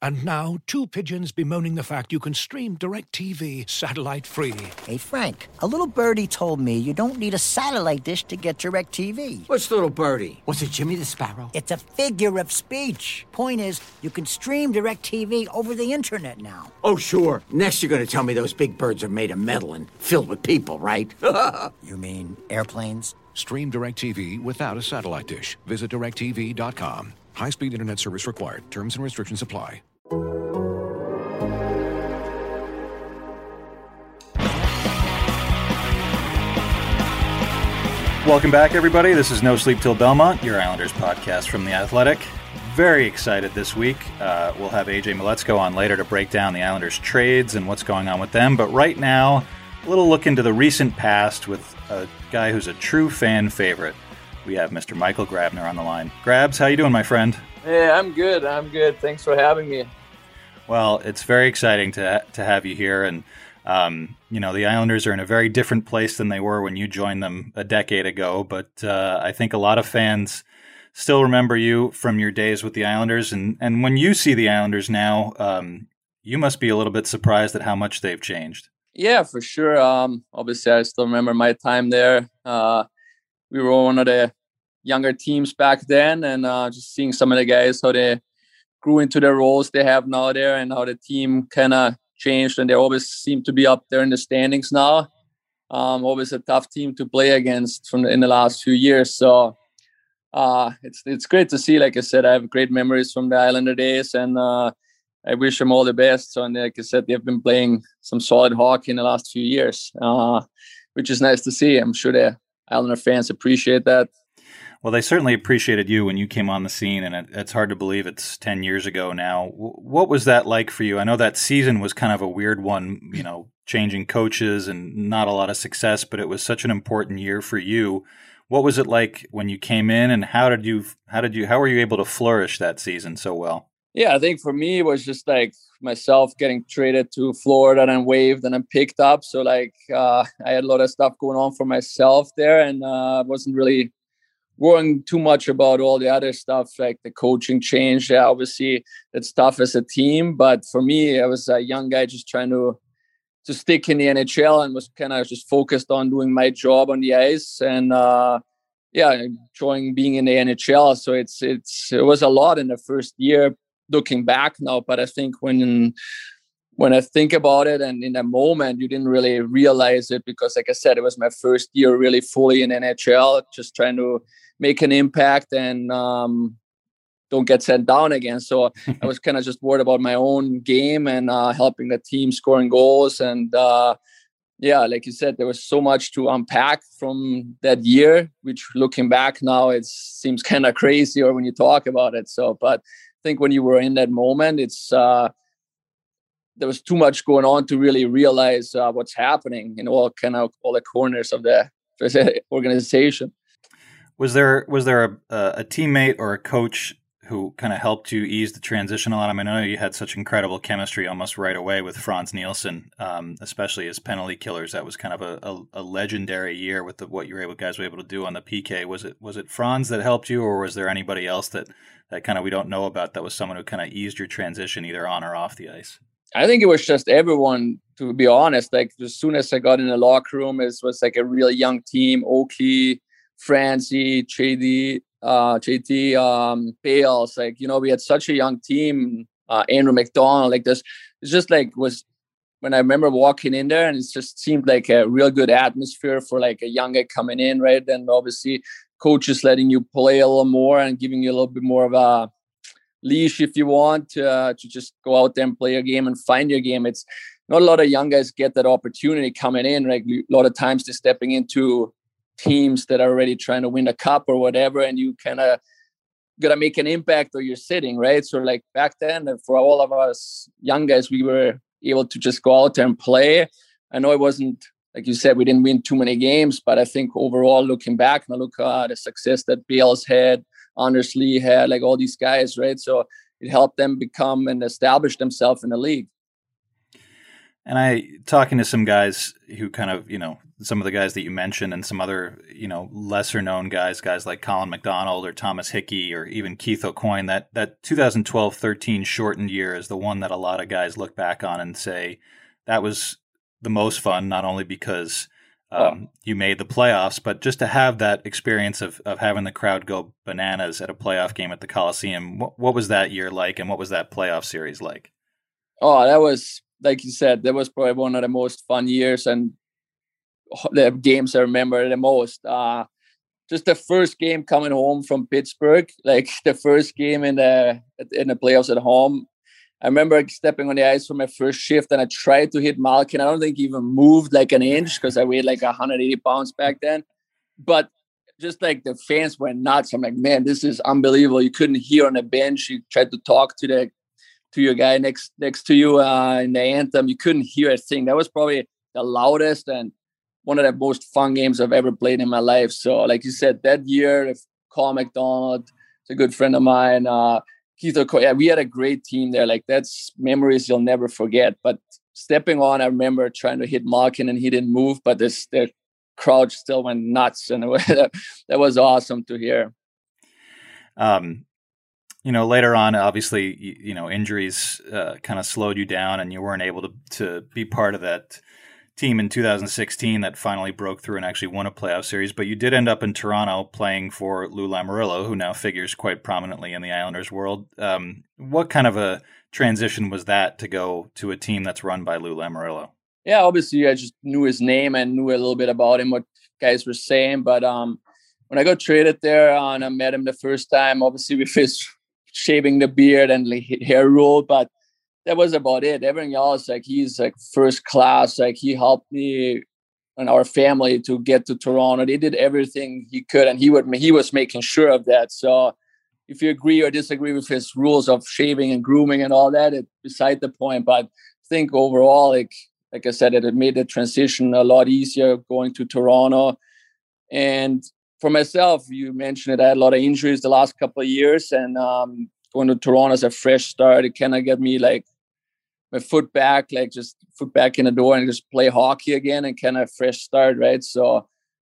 And now, two pigeons bemoaning the fact you can stream DirecTV satellite-free. Hey, Frank, a little birdie told me you don't need a satellite dish to get DirecTV. What's little birdie? Was it Jimmy the Sparrow? It's a figure of speech. Point is, you can stream DirecTV over the internet now. Oh, sure. Next you're going to tell me those big birds are made of metal and filled with people, right? You mean airplanes? Stream DirecTV without a satellite dish. Visit DirecTV.com. High-speed internet service required. Terms and restrictions apply. Welcome back, everybody. This is No Sleep Till Belmont, your Islanders podcast from The Athletic. Very excited this week. We'll have AJ Mleczko on later to break down the Islanders' trades and what's going on with them. But right now, a little look into the recent past with a guy who's a true fan favorite. We have Mr. Michael Grabner on the line. Grabs, how you doing, my friend? Hey, I'm good. Thanks for having me. Well, it's very exciting to have you here. And, the Islanders are in a very different place than they were when you joined them a decade ago. But I think a lot of fans still remember you from your days with the Islanders. And when you see the Islanders now, you must be a little bit surprised at how much they've changed. Yeah, for sure. Obviously, I still remember my time there. We were one of the younger teams back then, and just seeing some of the guys, how they grew into the roles they have now there, and how the team kind of changed, and they always seem to be up there in the standings now. Always a tough team to play against in the last few years. So it's great to see. Like I said, I have great memories from the Islander days, and I wish them all the best. So, and like I said, they've been playing some solid hockey in the last few years, which is nice to see. I'm sure the Islander fans appreciate that. Well, they certainly appreciated you when you came on the scene, and it's hard to believe it's 10 years ago now. What was that like for you? I know that season was kind of a weird one, changing coaches and not a lot of success, but it was such an important year for you. What was it like when you came in, and how were you able to flourish that season so well? Yeah, I think for me, it was just like myself getting traded to Florida and waived and then picked up. So I had a lot of stuff going on for myself there, and wasn't really worrying too much about all the other stuff, like the coaching change. Yeah, obviously, it's tough as a team. But for me, I was a young guy just trying to stick in the NHL and was kind of just focused on doing my job on the ice. And enjoying being in the NHL. So it was a lot in the first year, looking back now. But I think when I think about it, and in that moment, you didn't really realize it, because like I said, it was my first year really fully in NHL, just trying to make an impact and don't get sent down again. So I was kind of just worried about my own game and helping the team scoring goals. And like you said, there was so much to unpack from that year, which looking back now, it seems kind of crazy or when you talk about it. So, but I think when you were in that moment, there was too much going on to really realize what's happening in all the corners of the organization. Was there a teammate or a coach who kind of helped you ease the transition a lot? I mean, I know you had such incredible chemistry almost right away with Frans Nielsen, especially as penalty killers. That was kind of a legendary year with what you guys were able to do on the PK. Was it Frans that helped you, or was there anybody else that kind of we don't know about that was someone who kind of eased your transition either on or off the ice? I think it was just everyone, to be honest. Like, as soon as I got in the locker room, it was like a really young team. Oakley, Francie, JT, Bales. Like, we had such a young team. Andrew McDonald. Like this, it's just like was when I remember walking in there, and it just seemed like a real good atmosphere for like a young guy coming in, right? And obviously, coaches letting you play a little more and giving you a little bit more of a leash if you want to just go out there and play your game and find your game. It's not a lot of young guys get that opportunity coming in. Like a lot of times they're stepping into teams that are already trying to win a cup or whatever, and you kind of got to make an impact or you're sitting, right? So like back then, for all of us young guys, we were able to just go out there and play. I know it wasn't, like you said, we didn't win too many games, but I think overall, looking back, and I look at the success that Bales had, Anders Lee had, like all these guys, right? So it helped them become and establish themselves in the league. And I talking to some guys who kind of, some of the guys that you mentioned and some other, lesser known guys like Colin McDonald or Thomas Hickey or even Keith O'Coin, that 2012-13 shortened year is the one that a lot of guys look back on and say that was the most fun, not only because you made the playoffs, but just to have that experience of having the crowd go bananas at a playoff game at the Coliseum. What was that year like, and what was that playoff series like? Oh, that was, like you said, that was probably one of the most fun years and the games I remember the most. Just the first game coming home from Pittsburgh, like the first game in the playoffs at home. I remember stepping on the ice for my first shift, and I tried to hit Malkin. I don't think he even moved like an inch because I weighed like 180 pounds back then. But just like the fans went nuts. I'm like, man, this is unbelievable. You couldn't hear on the bench. You tried to talk to your guy next to you in the anthem. You couldn't hear a thing. That was probably the loudest and one of the most fun games I've ever played in my life. So, like you said, that year, if Colin McDonald, it's a good friend of mine. Keith O'Coin, we had a great team there. Like, that's memories you'll never forget. But stepping on, I remember trying to hit Malkin and he didn't move, but the crowd still went nuts, and that was awesome to hear. Later on, obviously, injuries kind of slowed you down, and you weren't able to be part of that team in 2016 that finally broke through and actually won a playoff series. But you did end up in Toronto playing for Lou Lamoriello, who now figures quite prominently in the Islanders world. What kind of a transition was that to go to a team that's run by Lou Lamoriello? Yeah, obviously, I just knew his name and knew a little bit about him, what guys were saying. But when I got traded there and I met him the first time, obviously with his shaving the beard and hair rule, but that was about it. Everything else, like, he's like first class. Like, he helped me and our family to get to Toronto. They did everything he could, and he was making sure of that. So if you agree or disagree with his rules of shaving and grooming and all that, it's beside the point. But I think overall, like I said, it made the transition a lot easier going to Toronto. And for myself, you mentioned it, I had a lot of injuries the last couple of years, and going to Toronto as a fresh start, it kind of got me like my foot back in the door and just play hockey again and kind of fresh start, right? So,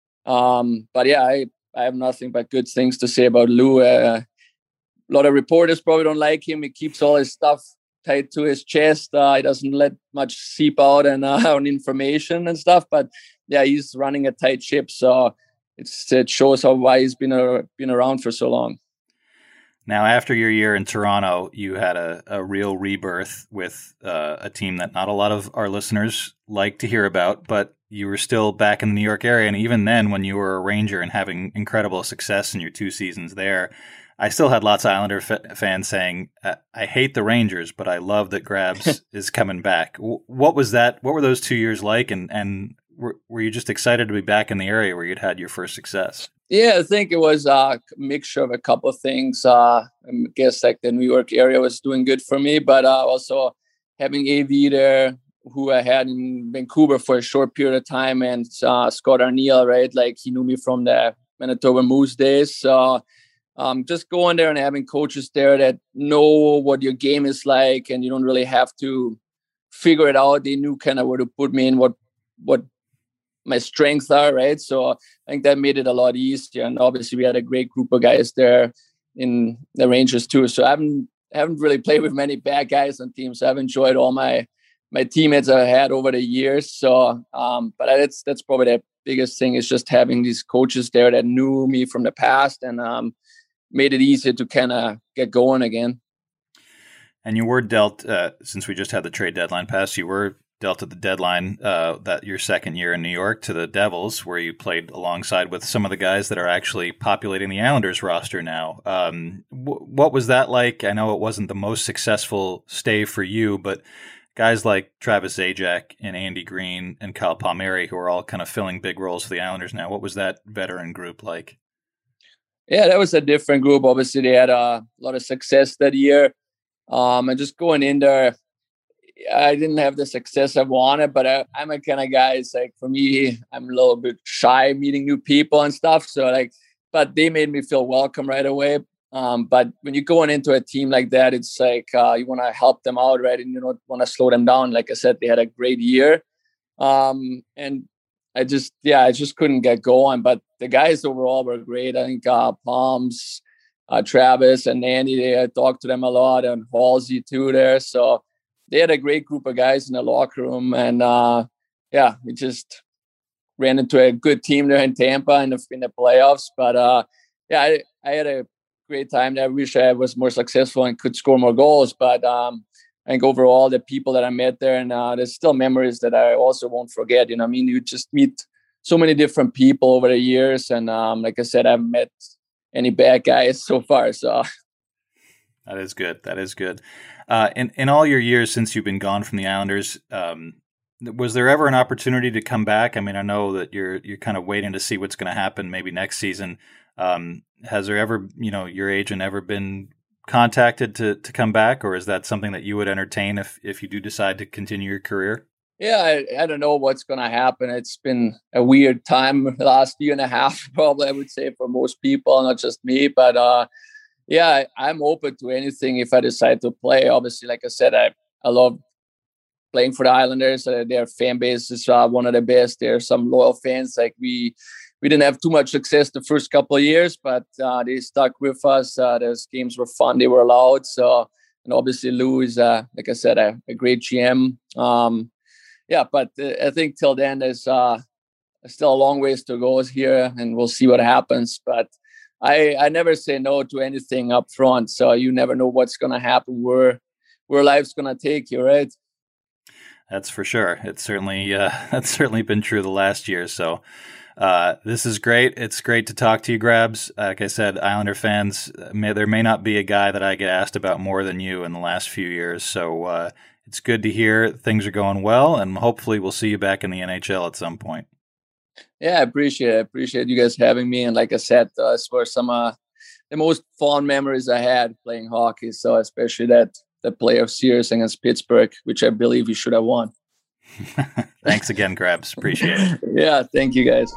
but yeah, I have nothing but good things to say about Lou. A lot of reporters probably don't like him. He keeps all his stuff tight to his chest. He doesn't let much seep out and on information and stuff. But yeah, he's running a tight ship. So it shows why he's been around for so long. Now, after your year in Toronto, you had a real rebirth with a team that not a lot of our listeners like to hear about, but you were still back in the New York area. And even then, when you were a Ranger and having incredible success in your 2 seasons there, I still had lots of Islander fans saying, I hate the Rangers, but I love that Grabs is coming back. What was that? What were those 2 years like? And were you just excited to be back in the area where you'd had your first success? Yeah, I think it was a mixture of a couple of things. I guess like the New York area was doing good for me, but also having AV there, who I had in Vancouver for a short period of time, and Scott Arniel, right? Like, he knew me from the Manitoba Moose days. So just going there and having coaches there that know what your game is like, and you don't really have to figure it out. They knew kind of where to put me in, what my strengths are, right? So I think that made it a lot easier. And obviously we had a great group of guys there in the Rangers too. So I haven't really played with many bad guys on teams. So I've enjoyed all my teammates I've had over the years. So, but that's probably the biggest thing, is just having these coaches there that knew me from the past and made it easier to kind of get going again. And you were dealt, since we just had the trade deadline pass, you were dealt at the deadline that your second year in New York to the Devils, where you played alongside with some of the guys that are actually populating the Islanders roster now. What was that like? I know it wasn't the most successful stay for you, but guys like Travis Zajac and Andy Green and Kyle Palmieri, who are all kind of filling big roles for the Islanders now. What was that veteran group like? Yeah, that was a different group. Obviously, they had a lot of success that year. And just going in there, I didn't have the success I wanted, but I'm a kind of guy, it's like, for me, I'm a little bit shy meeting new people and stuff. So but they made me feel welcome right away. But when you're going into a team like that, it's like you want to help them out, right? And you don't want to slow them down. Like I said, they had a great year. And I just couldn't get going. But the guys overall were great. I think Palms, Travis and Andy, I talked to them a lot, and Halsey too there. So they had a great group of guys in the locker room. And we just ran into a good team there in Tampa in the playoffs. But I had a great time there. I wish I was more successful and could score more goals. But I think overall, the people that I met there, and there's still memories that I also won't forget. You know, I mean, you just meet so many different people over the years. And like I said, I haven't met any bad guys so far. So that is good. That is good. In all your years since you've been gone from the Islanders, was there ever an opportunity to come back? I mean, I know that you're kind of waiting to see what's going to happen maybe next season. Has there ever, your agent ever been contacted to come back, or is that something that you would entertain if you do decide to continue your career? Yeah, I don't know what's going to happen. It's been a weird time the last year and a half, probably, I would say, for most people, not just me. But I'm open to anything if I decide to play. Obviously, like I said, I love playing for the Islanders. Their fan base is one of the best. There are some loyal fans. Like we didn't have too much success the first couple of years, but they stuck with us. Those games were fun. They were loud. So, and obviously Lou is, like I said, a great GM. But I think till then there's still a long ways to go here, and we'll see what happens. But I never say no to anything up front. So you never know what's going to happen, where life's going to take you, right? That's for sure. It's certainly that's certainly been true the last year. So this is great. It's great to talk to you, Grabs. Like I said, Islander fans, there may not be a guy that I get asked about more than you in the last few years. So it's good to hear things are going well, and hopefully we'll see you back in the NHL at some point. Yeah, I appreciate it. I appreciate you guys having me. And like I said, it's for some the most fond memories I had playing hockey. So especially the playoff series against Pittsburgh, which I believe we should have won. Thanks again, Grabs. Appreciate it. Yeah, thank you guys.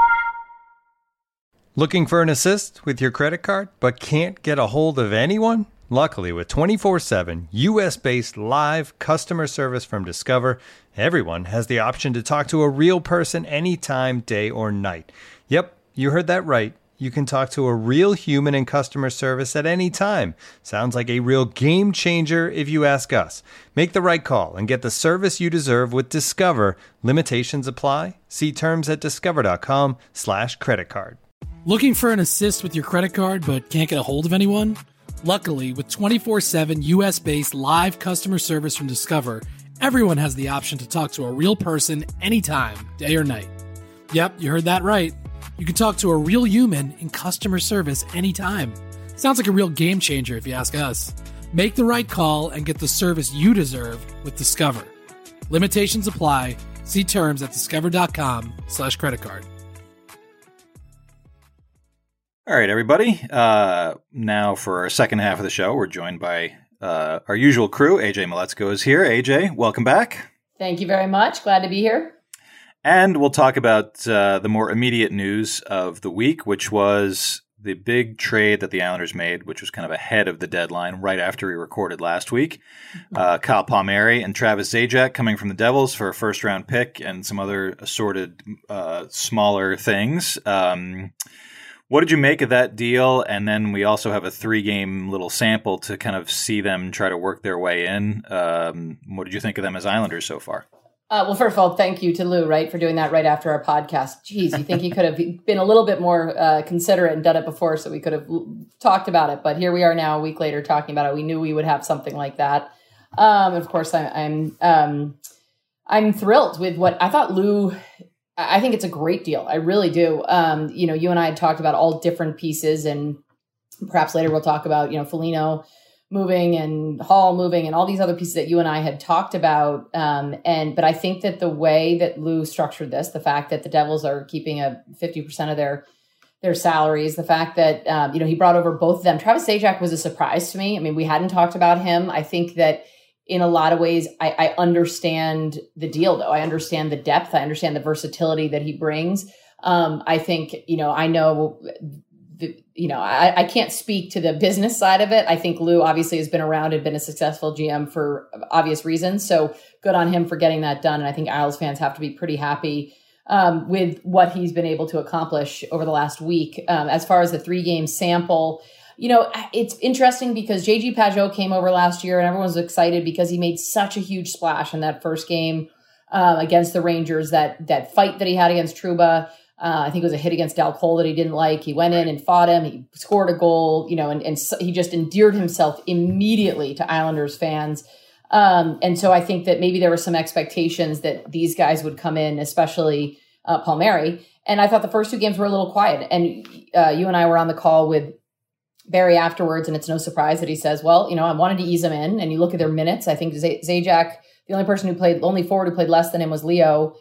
Looking for an assist with your credit card, but can't get a hold of anyone? Luckily, with 24/7 U.S.-based live customer service from Discover, everyone has the option to talk to a real person anytime, day or night. Yep, you heard that right. You can talk to a real human in customer service at any time. Sounds like a real game changer if you ask us. Make the right call and get the service you deserve with Discover. Limitations apply. See terms at discover.com/creditcard. Looking for an assist with your credit card but can't get a hold of anyone? Luckily, with 24/7 U.S.-based live customer service from Discover, everyone has the option to talk to a real person anytime, day or night. Yep, you heard that right. You can talk to a real human in customer service anytime. Sounds like a real game changer if you ask us. Make the right call and get the service you deserve with Discover. Limitations apply. See terms at discover.com/creditcard. All right, everybody. Now for our second half of the show, we're joined by our usual crew. AJ Maletzko is here. AJ, welcome back. Thank you very much. Glad to be here. And we'll talk about the more immediate news of the week, which was the big trade that the Islanders made, which was kind of ahead of the deadline, right after we recorded last week. Kyle Palmieri and Travis Zajac coming from the Devils for a first-round pick and some other assorted smaller things. What did you make of that deal? And then we also have a 3-game little sample to kind of see them try to work their way in. What did you think of them as Islanders so far? Well, first of all, thank you to Lou, right, for doing that right after our podcast. Geez, you think he could have been a little bit more considerate and done it before so we could have talked about it. But here we are now a week later talking about it. We knew we would have something like that. Of course, I'm thrilled with what I thought Lou... I think it's a great deal. I really do. You and I had talked about all different pieces, and perhaps later we'll talk about, Foligno moving and Hall moving and all these other pieces that you and I had talked about. But I think that the way that Lou structured this, the fact that the Devils are keeping 50% of their salaries, the fact that, he brought over both of them. Travis Zajac was a surprise to me. I mean, we hadn't talked about him. I think that in a lot of ways, I understand the deal, though. I understand the depth. I understand the versatility that he brings. I think, I know I can't speak to the business side of it. I think Lou obviously has been around and been a successful GM for obvious reasons. So good on him for getting that done. And I think Isles fans have to be pretty happy with what he's been able to accomplish over the last week. As far as the 3-game sample, it's interesting because JG Pageau came over last year and everyone was excited because he made such a huge splash in that first game against the Rangers, that fight that he had against Trouba. I think it was a hit against Dal Cole that he didn't like. He went in and fought him. He scored a goal, and he just endeared himself immediately to Islanders fans. And so I think that maybe there were some expectations that these guys would come in, especially Palmieri. And I thought the first 2 games were a little quiet. And you and I were on the call with Barry afterwards, and it's no surprise that he says, well, I wanted to ease him in. And you look at their minutes. I think Zajac, the only forward who played less than him was Leo.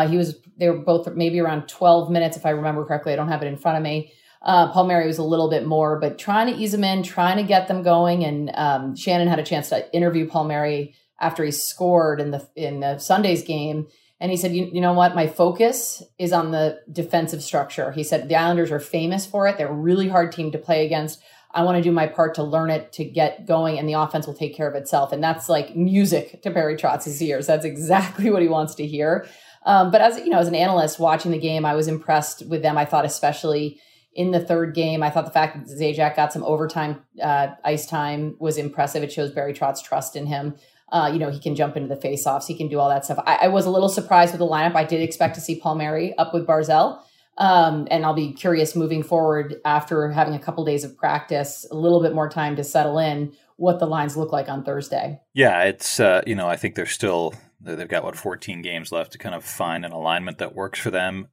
They were both maybe around 12 minutes, if I remember correctly. I don't have it in front of me. Palmieri was a little bit more, but trying to ease them in, trying to get them going. And Shannon had a chance to interview Palmieri after he scored in the Sunday's game. And he said, you know what? My focus is on the defensive structure. He said, the Islanders are famous for it. They're a really hard team to play against. I want to do my part to learn it, to get going, and the offense will take care of itself. And that's like music to Barry Trotz's ears. That's exactly what he wants to hear. But as an analyst watching the game, I was impressed with them. I thought especially in the third game, I thought the fact that Zajac got some overtime ice time was impressive. It shows Barry Trotz trust in him. He can jump into the faceoffs. He can do all that stuff. I was a little surprised with the lineup. I did expect to see Palmieri up with Barzal. And I'll be curious moving forward after having a couple days of practice, a little bit more time to settle in, what the lines look like on Thursday. Yeah, it's, I think they've got 14 games left to kind of find an alignment that works for them.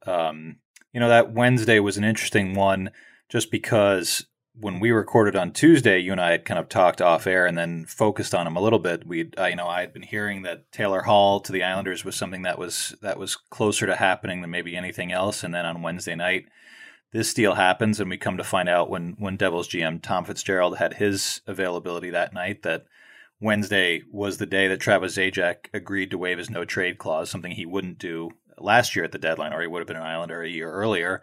That Wednesday was an interesting one just because when we recorded on Tuesday, you and I had kind of talked off air and then focused on him a little bit. I had been hearing that Taylor Hall to the Islanders was something that was closer to happening than maybe anything else. And then on Wednesday night, this deal happens, and we come to find out when Devils GM Tom Fitzgerald had his availability that night that Wednesday was the day that Travis Zajac agreed to waive his no-trade clause, something he wouldn't do last year at the deadline, or he would have been an Islander a year earlier.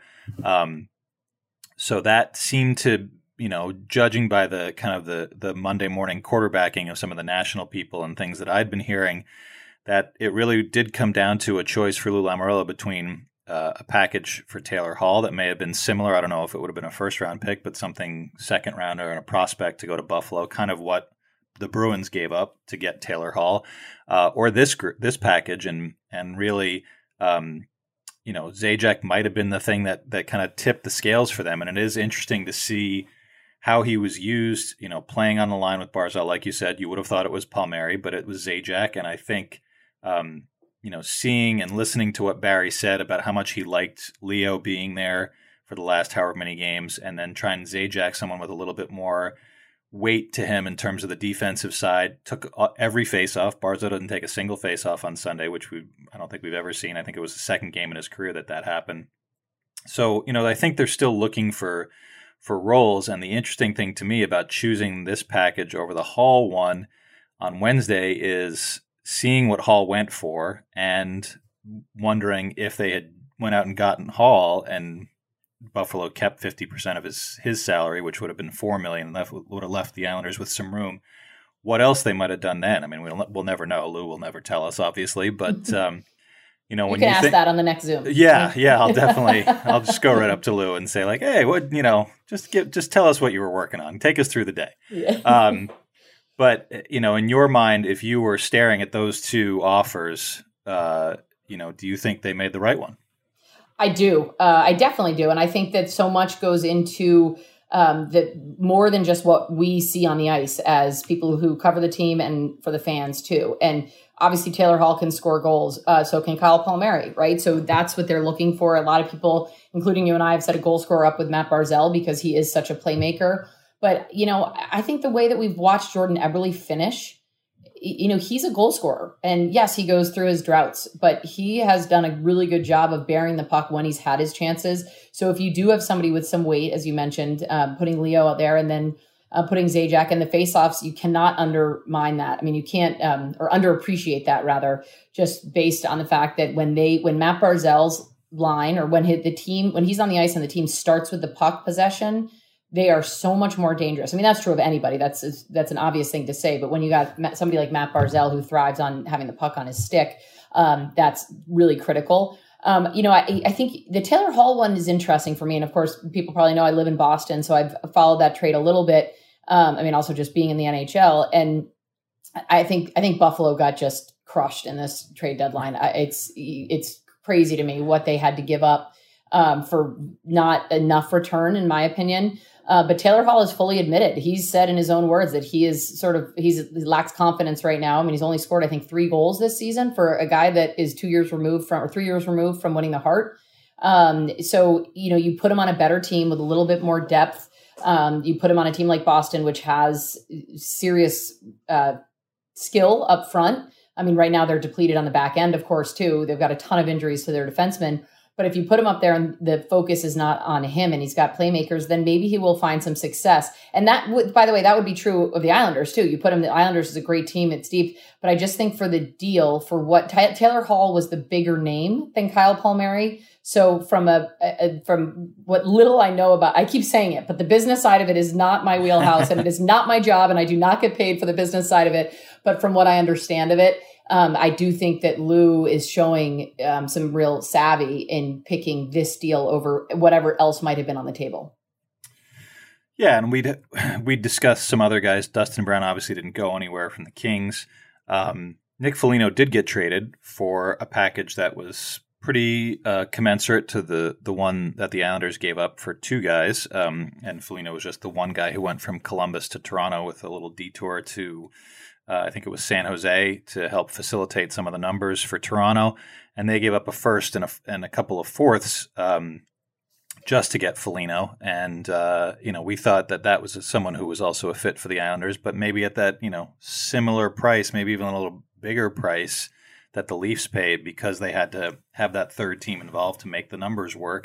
So that seemed to, judging by the kind of the Monday morning quarterbacking of some of the national people and things that I'd been hearing, that it really did come down to a choice for Lou Lamoriello between a package for Taylor Hall that may have been similar. I don't know if it would have been a first-round pick, but something second-rounder and a prospect to go to Buffalo, kind of what the Bruins gave up to get Taylor Hall, or this package, and really, Zajac might have been the thing that kind of tipped the scales for them. And it is interesting to see how he was used, playing on the line with Barzal. Like you said, you would have thought it was Palmieri, but it was Zajac. And I think, seeing and listening to what Barry said about how much he liked Leo being there for the last however many games, and then trying Zajac, someone with a little bit more weight to him in terms of the defensive side, took every faceoff. Barzal didn't take a single faceoff on Sunday, which I don't think we've ever seen. I think it was the second game in his career that happened. So, I think they're still looking for roles. And the interesting thing to me about choosing this package over the Hall one on Wednesday is seeing what Hall went for and wondering if they had went out and gotten Hall and Buffalo kept 50% of his salary, which would have been $4 million, and would have left the Islanders with some room. What else they might have done then? I mean, we'll never know. Lou will never tell us, obviously. But when you can ask that on the next Zoom. Yeah, I'll definitely. I'll just go right up to Lou and say like, hey, what just tell us what you were working on. Take us through the day. Yeah. But in your mind, if you were staring at those two offers, do you think they made the right one? I do. I definitely do. And I think that so much goes into that more than just what we see on the ice as people who cover the team and for the fans too. And obviously Taylor Hall can score goals. So can Kyle Palmieri, right? So that's what they're looking for. A lot of people, including you and I, have set a goal scorer up with Matt Barzal because he is such a playmaker. But, I think the way that we've watched Jordan Eberle finish, he's a goal scorer. And yes, he goes through his droughts, but he has done a really good job of bearing the puck when he's had his chances. So if you do have somebody with some weight, as you mentioned, putting Leo out there and then putting Zajac in the faceoffs, you cannot undermine that. I mean, you can't, or underappreciate that rather, just based on the fact that when Matt Barzal's line, or when he's on the ice and the team starts with the puck possession, they are so much more dangerous. I mean, that's true of anybody. That's an obvious thing to say. But when you got somebody like Matt Barzal who thrives on having the puck on his stick, that's really critical. I think the Taylor Hall one is interesting for me. And of course, people probably know I live in Boston, so I've followed that trade a little bit. Also just being in the NHL. And I think Buffalo got just crushed in this trade deadline. It's crazy to me what they had to give up for not enough return, in my opinion. But Taylor Hall has fully admitted, he's said in his own words that he lacks confidence right now. I mean, he's only scored, I think, 3 goals this season for a guy that is 3 years removed from winning the Hart. So, you put him on a better team with a little bit more depth. You put him on a team like Boston, which has serious skill up front. I mean, right now they're depleted on the back end, of course, too. They've got a ton of injuries to their defensemen. But if you put him up there and the focus is not on him and he's got playmakers, then maybe he will find some success. And that would, by the way, that would be true of the Islanders too. You put him, the Islanders is a great team. It's deep. But I just think for the deal, for what Taylor Hall was the bigger name than Kyle Palmieri. So from from what little I know about, I keep saying it, but the business side of it is not my wheelhouse and it is not my job. And I do not get paid for the business side of it. But from what I understand of it, I do think that Lou is showing some real savvy in picking this deal over whatever else might have been on the table. Yeah, and we'd discussed some other guys. Dustin Brown obviously didn't go anywhere from the Kings. Nick Foligno did get traded for a package that was pretty commensurate to the one that the Islanders gave up for 2 guys. And Foligno was just the one guy who went from Columbus to Toronto with a little detour to I think it was San Jose to help facilitate some of the numbers for Toronto. And they gave up a first and a couple of fourths just to get Foligno. And, we thought that was someone who was also a fit for the Islanders, but maybe at that, similar price, maybe even a little bigger price that the Leafs paid because they had to have that third team involved to make the numbers work.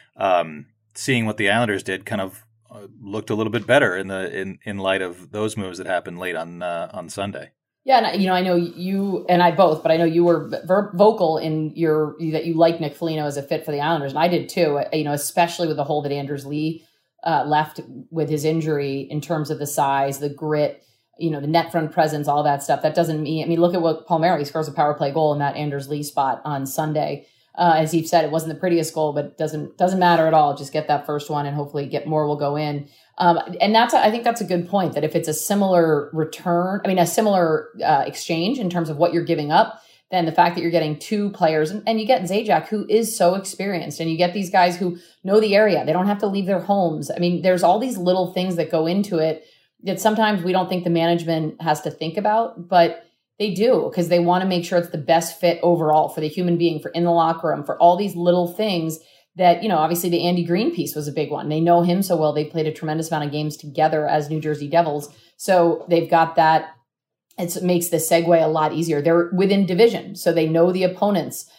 Seeing what the Islanders did kind of looked a little bit better in light of those moves that happened late on Sunday. Yeah, and I know you and I both, but I know you were vocal in that you like Nick Foligno as a fit for the Islanders, and I did too. Especially with the hole that Anders Lee left with his injury in terms of the size, the grit, the net front presence, all that stuff. That doesn't mean. I mean, look at what Palmieri scores a power play goal in that Anders Lee spot on Sunday. As Eve said, it wasn't the prettiest goal, but doesn't matter at all. Just get that first one and hopefully get more will go in. And I think that's a good point, that if it's a similar return, a similar exchange in terms of what you're giving up, then the fact that you're getting 2 players and you get Zajac, who is so experienced, and you get these guys who know the area. They don't have to leave their homes. I mean, there's all these little things that go into it that sometimes we don't think the management has to think about, but they do, because they want to make sure it's the best fit overall for the human being, for in the locker room, for all these little things that, obviously the Andy Green piece was a big one. They know him so well. They played a tremendous amount of games together as New Jersey Devils. So they've got that. It makes the segue a lot easier. They're within division, so they know the opponents.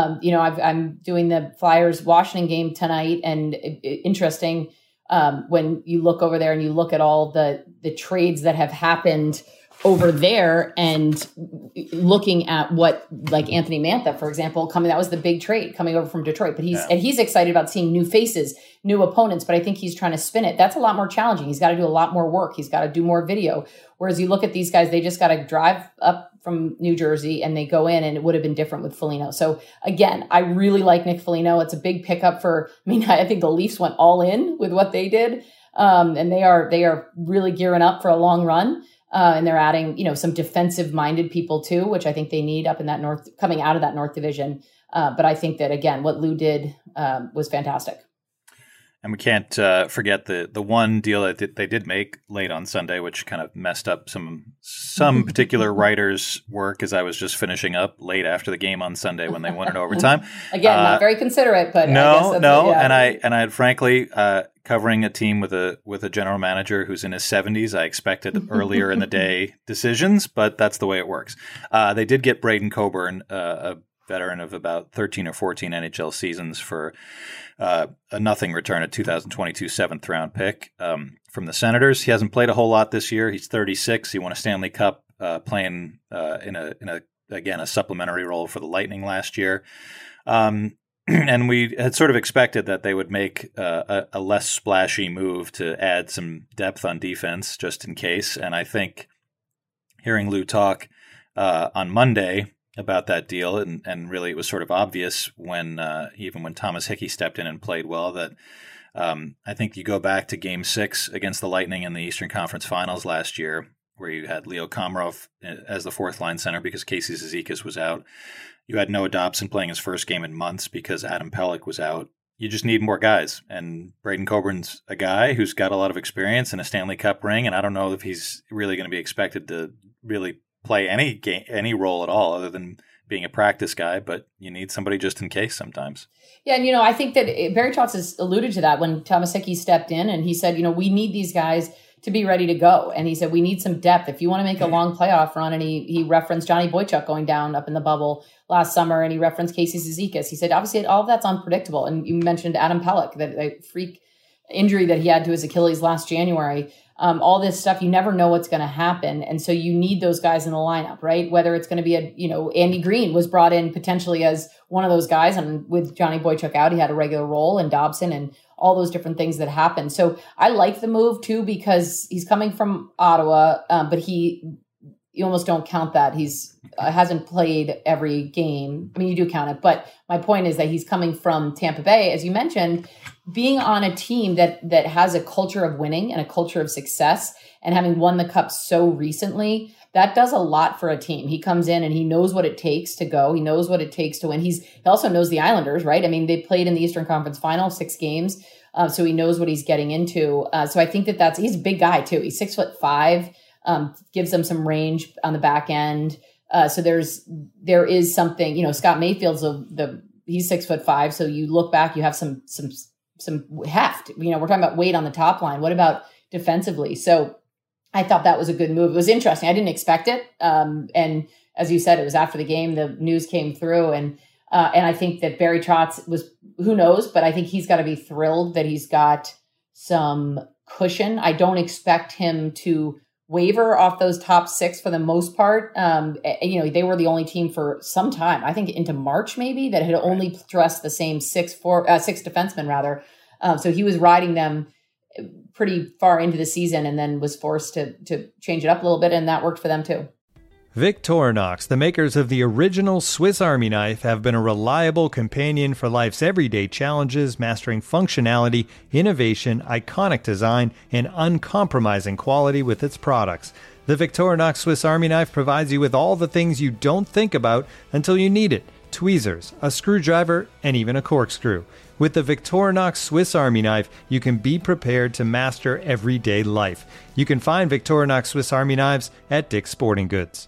I'm doing the Flyers Washington game tonight, and interesting when you look over there and you look at all the trades that have happened over there, and looking at what, like Anthony Mantha, for example, that was the big trade coming over from Detroit, but he's excited about seeing new faces, new opponents, but I think he's trying to spin it. That's a lot more challenging. He's got to do a lot more work. He's got to do more video. Whereas you look at these guys, they just got to drive up from New Jersey and they go in, and it would have been different with Foligno. So again, I really like Nick Foligno. It's a big pickup I think the Leafs went all in with what they did. And they are really gearing up for a long run. And they're adding, some defensive-minded people too, which I think they need up in that coming out of that North Division. But I think that, again, what Lou did was fantastic. And we can't forget the one deal that they did make late on Sunday, which kind of messed up some particular writers' work, as I was just finishing up late after the game on Sunday when they won it overtime. Again, not very considerate, but no. And I had frankly covering a team with a general manager who's in his 70s. I expected earlier in the day decisions, but that's the way it works. They did get Braden Coburn, a veteran of about 13 or 14 NHL seasons, for a nothing return, a 2022 7th round pick from the Senators. He hasn't played a whole lot this year. He's 36. He won a Stanley Cup playing in a supplementary role for the Lightning last year. and we had sort of expected that they would make a less splashy move to add some depth on defense just in case. And I think hearing Lou talk on Monday about that deal, and really it was sort of obvious when even when Thomas Hickey stepped in and played well, that I think you go back to Game 6 against the Lightning in the Eastern Conference Finals last year, where you had Leo Komarov as the fourth line center because Casey Cizikas was out. You had Noah Dobson playing his first game in months because Adam Pelech was out. You just need more guys. And Braden Coburn's a guy who's got a lot of experience and a Stanley Cup ring, and I don't know if he's really going to be expected to really play any role at all other than being a practice guy, but you need somebody just in case sometimes. Yeah, and I think that Barry Trotz has alluded to that when Thomas Hickey stepped in, and he said, we need these guys to be ready to go. And he said, we need some depth. If you want to make a long playoff run, and he referenced Johnny Boychuk going down up in the bubble last summer, and he referenced Casey Cizikas. He said, obviously, all of that's unpredictable. And you mentioned Adam Pelech, that freak injury that he had to his Achilles last January. All this stuff, you never know what's going to happen. And so you need those guys in the lineup, right? Whether it's going to be Andy Green was brought in potentially as one of those guys. And with Johnny Boychuk out, he had a regular role, and Dobson and all those different things that happen. So I like the move too, because he's coming from Ottawa, but you almost don't count that. He's hasn't played every game. I mean, you do count it, but my point is that he's coming from Tampa Bay, as you mentioned, being on a team that has a culture of winning and a culture of success, and having won the Cup so recently, that does a lot for a team. He comes in and he knows what it takes to go. He knows what it takes to win. He also knows the Islanders, right? I mean, they played in the Eastern Conference Final 6 games, so he knows what he's getting into. So I think he's a big guy too. He's 6'5". Gives them some range on the back end. So there is something, Scott Mayfield's he's 6'5". So you look back, you have some heft, we're talking about weight on the top line. What about defensively? So I thought that was a good move. It was interesting. I didn't expect it. And as you said, it was after the game, the news came through, and I think that Barry Trotz who knows, but I think he's got to be thrilled that he's got some cushion. I don't expect him to waiver off those top 6 for the most part. They were the only team for some time, I think into March maybe, that had only dressed the same 6 defensemen rather. So he was riding them pretty far into the season, and then was forced to change it up a little bit, and that worked for them too. Victorinox, the makers of the original Swiss Army knife, have been a reliable companion for life's everyday challenges, mastering functionality, innovation, iconic design, and uncompromising quality with its products. The Victorinox Swiss Army knife provides you with all the things you don't think about until you need it: tweezers, a screwdriver, and even a corkscrew. With the Victorinox Swiss Army knife, you can be prepared to master everyday life. You can find Victorinox Swiss Army knives at Dick's Sporting Goods.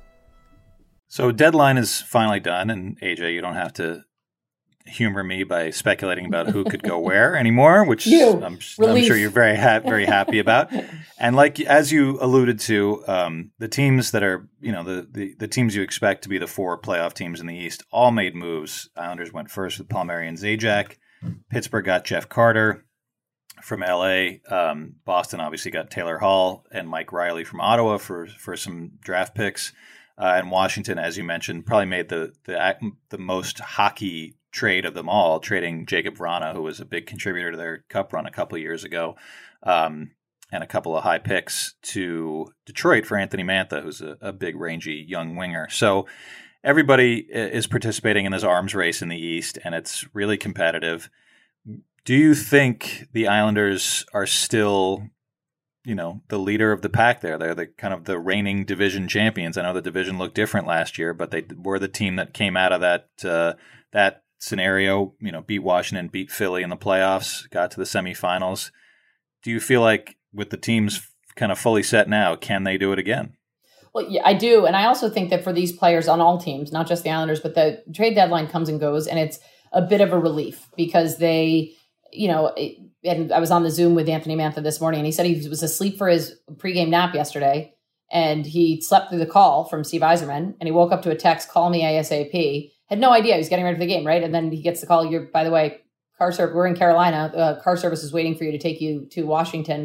So deadline is finally done, and AJ, you don't have to humor me by speculating about who could go where anymore, which I'm sure you're very happy about. And as you alluded to, the teams that are, the teams you expect to be the 4 playoff teams in the East all made moves. Islanders went first with Palmieri and Zajac. Pittsburgh got Jeff Carter from LA. Boston obviously got Taylor Hall and Mike Riley from Ottawa for some draft picks. And Washington, as you mentioned, probably made the most hockey trade of them all, trading Jacob Vrana, who was a big contributor to their Cup run a couple of years ago, and a couple of high picks to Detroit for Anthony Mantha, who's a big, rangy young winger. So everybody is participating in this arms race in the East, and it's really competitive. Do you think the Islanders are still the leader of the pack there? They're the kind of the reigning division champions. I know the division looked different last year, but they were the team that came out of that scenario, beat Washington, beat Philly in the playoffs, got to the semifinals. Do you feel like with the teams kind of fully set now, can they do it again? Well, yeah, I do. And I also think that for these players on all teams, not just the Islanders, but the trade deadline comes and goes, and it's a bit of a relief because they, and I was on the Zoom with Anthony Mantha this morning, and he said he was asleep for his pregame nap yesterday, and he slept through the call from Steve Yzerman, and he woke up to a text, "Call me ASAP." Had no idea he was getting ready for the game, right? And then he gets the call. By the way, we're in Carolina. Car service is waiting for you to take you to Washington.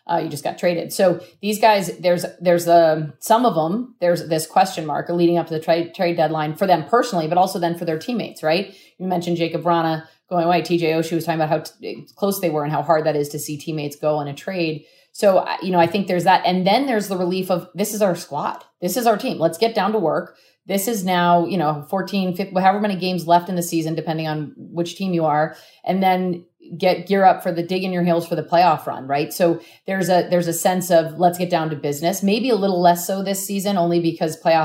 You just got traded. So these guys, there's some of them, there's this question mark leading up to the trade deadline for them personally, but also then for their teammates, right? You mentioned Jacob Vrana going away. TJ Oshie was talking about how close they were and how hard that is to see teammates go in a trade. So, I think there's that. And then there's the relief of, this is our squad. This is our team. Let's get down to work. This is now, 14, 15, however many games left in the season, depending on which team you are. And then gear up for the dig in your heels for the playoff run, right? So there's a sense of, let's get down to business. Maybe a little less so this season, only because playoff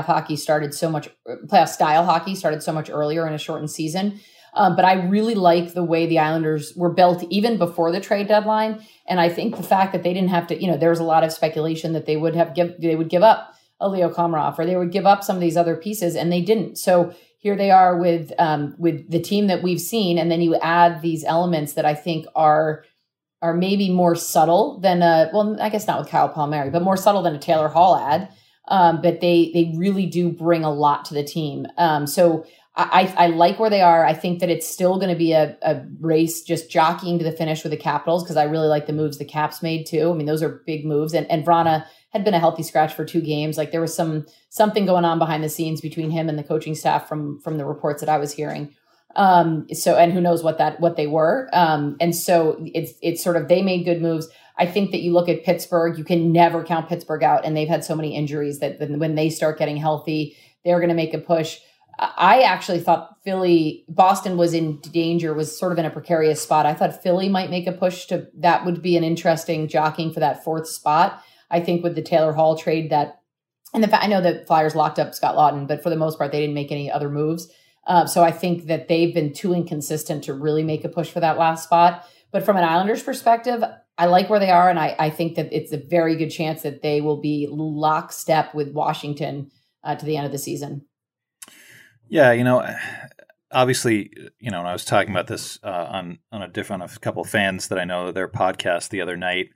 style hockey started so much earlier in a shortened season. But I really like the way the Islanders were built even before the trade deadline. And I think the fact that they didn't have to, there was a lot of speculation that they would give up a Leo Komarov, or they would give up some of these other pieces, and they didn't. So here they are with the team that we've seen, and then you add these elements that I think are maybe more subtle than I guess not with Kyle Palmieri, but more subtle than a Taylor Hall ad. But they really do bring a lot to the team. So I like where they are. I think that it's still going to be a race just jockeying to the finish with the Capitals, because I really like the moves the Caps made too. I mean, those are big moves, and Vrana had been a healthy scratch for 2 games. Like there was something going on behind the scenes between him and the coaching staff from the reports that I was hearing. And who knows what they were. And so it's sort of, they made good moves. I think that you look at Pittsburgh, you can never count Pittsburgh out, and they've had so many injuries that when they start getting healthy, they're going to make a push. I actually thought Boston was in danger, was sort of in a precarious spot. I thought Philly might make a push that would be an interesting jockeying for that 4th spot. I think with the Taylor Hall trade I know that Flyers locked up Scott Laughton, but for the most part, they didn't make any other moves. So I think that they've been too inconsistent to really make a push for that last spot. But from an Islanders perspective, I like where they are. And I think that it's a very good chance that they will be lockstep with Washington to the end of the season. Yeah. Obviously, when I was talking about this on a couple of fans that I know, their podcast the other night,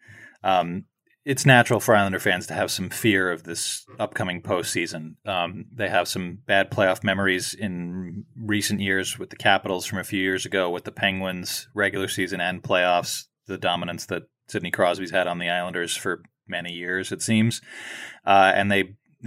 it's natural for Islander fans to have some fear of this upcoming postseason. They have some bad playoff memories in recent years with the Capitals from a few years ago, with the Penguins, regular season and playoffs, the dominance that Sidney Crosby's had on the Islanders for many years, it seems. And they're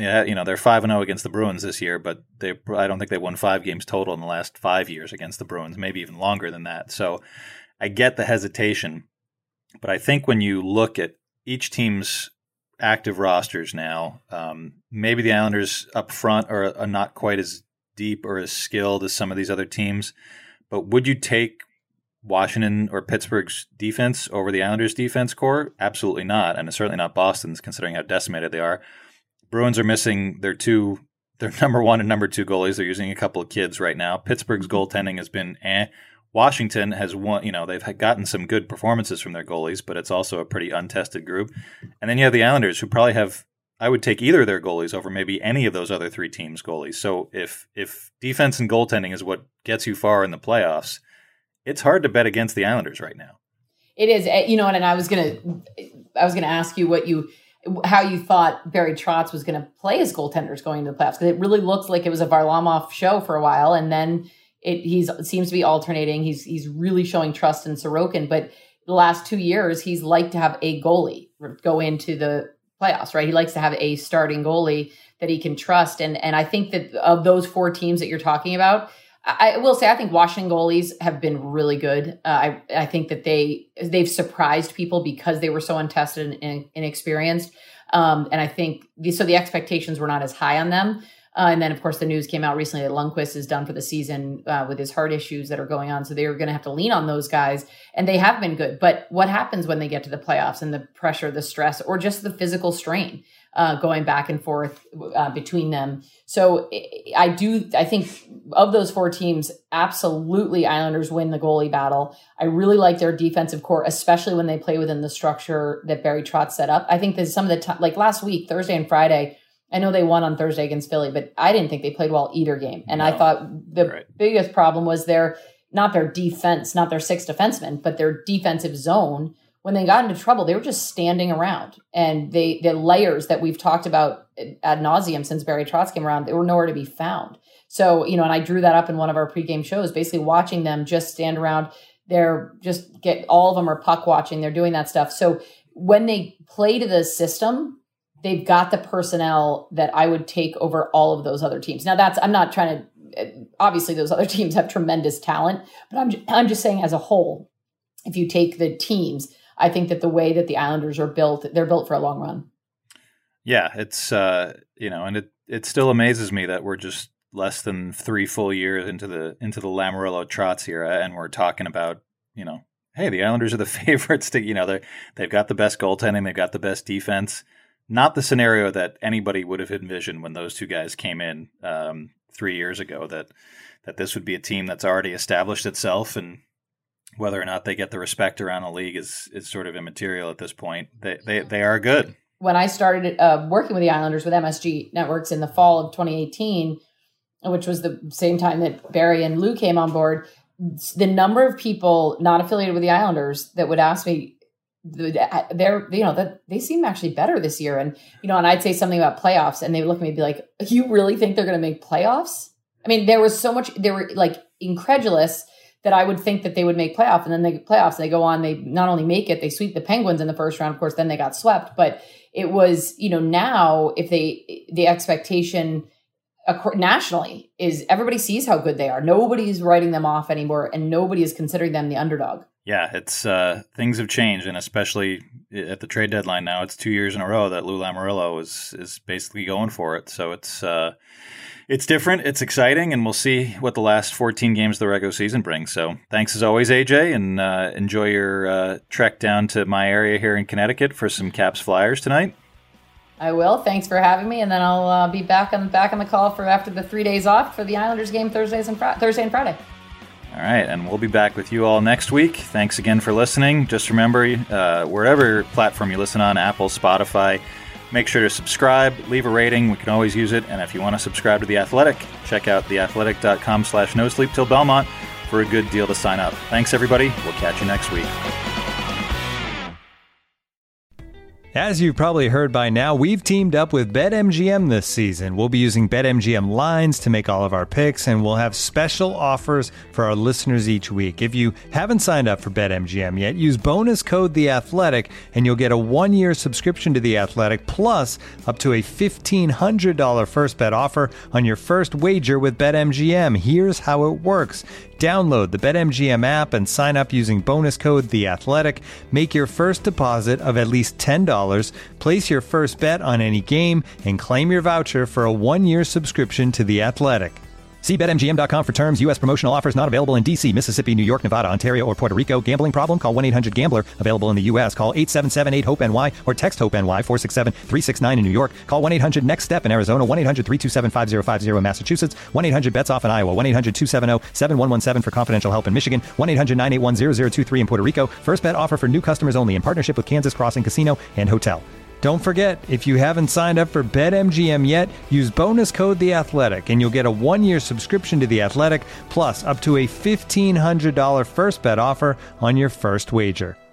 5-0 against the Bruins this year, but I don't think they won 5 games total in the last 5 years against the Bruins, maybe even longer than that. So I get the hesitation, but I think when you look at each team's active rosters now, maybe the Islanders up front are not quite as deep or as skilled as some of these other teams, but would you take Washington or Pittsburgh's defense over the Islanders' defense core? Absolutely not, and certainly not Boston's, considering how decimated they are. Bruins are missing their number 1 and number 2 goalies. They're using a couple of kids right now. Pittsburgh's goaltending has been Washington has won, they've gotten some good performances from their goalies, but it's also a pretty untested group. And then you have the Islanders, who probably I would take either of their goalies over maybe any of those other 3 teams' goalies. So if defense and goaltending is what gets you far in the playoffs, it's hard to bet against the Islanders right now. It is, and I was gonna ask you how you thought Barry Trotz was going to play his goaltenders going into the playoffs, because it really looked like it was a Varlamov show for a while, and then it seems to be alternating. He's really showing trust in Sorokin, but the last 2 years he's liked to have a goalie go into the playoffs, right? He likes to have a starting goalie that he can trust, and I think that of those 4 teams that you're talking about, I will say I think Washington goalies have been really good. I think that they've surprised people because they were so untested and inexperienced, and I think the expectations were not as high on them. And then, of course, the news came out recently that Lundqvist is done for the season with his heart issues that are going on. So they are going to have to lean on those guys, and they have been good. But what happens when they get to the playoffs and the pressure, the stress, or just the physical strain going back and forth between them? So I think of those 4 teams, absolutely Islanders win the goalie battle. I really like their defensive core, especially when they play within the structure that Barry Trotz set up. I think that some of the time, like last week, Thursday and Friday, I know they won on Thursday against Philly, but I didn't think they played well either game. And I thought the biggest problem was not their defense, not their 6 defensemen, but their defensive zone. When they got into trouble, they were just standing around. And the layers that we've talked about ad nauseum since Barry Trotz came around, they were nowhere to be found. So, and I drew that up in one of our pregame shows, basically watching them just stand around. All of them are puck watching. They're doing that stuff. So when they play to the system, they've got the personnel that I would take over all of those other teams. Now I'm not trying to, obviously those other teams have tremendous talent, but I'm just saying as a whole, if you take the teams, I think that the way that the Islanders are built, they're built for a long run. Yeah, it's, and it still amazes me that we're just less than 3 full years into the Lamoriello Trotz era, and we're talking about, hey, the Islanders are the favorites to, they've got the best goaltending, they've got the best defense. Not the scenario that anybody would have envisioned when those two guys came in 3 years ago, that this would be a team that's already established itself, and whether or not they get the respect around the league is sort of immaterial at this point. They are good. When I started working with the Islanders with MSG Networks in the fall of 2018, which was the same time that Barry and Lou came on board, the number of people not affiliated with the Islanders that would ask me, they seem actually better this year. And, and I'd say something about playoffs, and they would look at me and be like, you really think they're going to make playoffs? I mean, there was so much, they were like incredulous that I would think that they would make playoffs, and then they get playoffs, and they go on, they not only make it, they sweep the Penguins in the first round. Of course, then they got swept, but it was, now if the expectation nationally is everybody sees how good they are. Nobody's writing them off anymore, and nobody is considering them the underdog. Yeah, it's things have changed, and especially at the trade deadline now, it's 2 years in a row that Lou Lamoriello is basically going for it. So it's different, it's exciting, and we'll see what the last 14 games of the regular season brings. So thanks as always, AJ, and enjoy your trek down to my area here in Connecticut for some Caps Flyers tonight. I will. Thanks for having me, and then I'll be back on the call for after the 3 days off for the Islanders game Thursday and Friday. All right, and we'll be back with you all next week. Thanks again for listening. Just remember, wherever platform you listen on, Apple, Spotify, make sure to subscribe, leave a rating. We can always use it. And if you want to subscribe to The Athletic, check out theathletic.com/NoSleepTillBelmont for a good deal to sign up. Thanks, everybody. We'll catch you next week. As you've probably heard by now, we've teamed up with BetMGM this season. We'll be using BetMGM lines to make all of our picks, and we'll have special offers for our listeners each week. If you haven't signed up for BetMGM yet, use bonus code THEATHLETIC, and you'll get a 1-year subscription to The Athletic, plus up to a $1,500 first bet offer on your first wager with BetMGM. Here's how it works. Download the BetMGM app and sign up using bonus code THEATHLETIC. Make your first deposit of at least $10. Place your first bet on any game and claim your voucher for a 1-year subscription to The Athletic. See BetMGM.com for terms. U.S. promotional offers not available in D.C., Mississippi, New York, Nevada, Ontario, or Puerto Rico. Gambling problem? Call 1-800-GAMBLER. Available in the U.S. Call 877-8-HOPE-NY or text HOPE-NY 467-369 in New York. Call 1-800-NEXT-STEP in Arizona. 1-800-327-5050 in Massachusetts. 1-800-BETS-OFF in Iowa. 1-800-270-7117 for confidential help in Michigan. 1-800-981-0023 in Puerto Rico. First bet offer for new customers only in partnership with Kansas Crossing Casino and Hotel. Don't forget, if you haven't signed up for BetMGM yet, use bonus code THEATHLETIC, and you'll get a 1-year subscription to The Athletic, plus up to a $1,500 first bet offer on your first wager.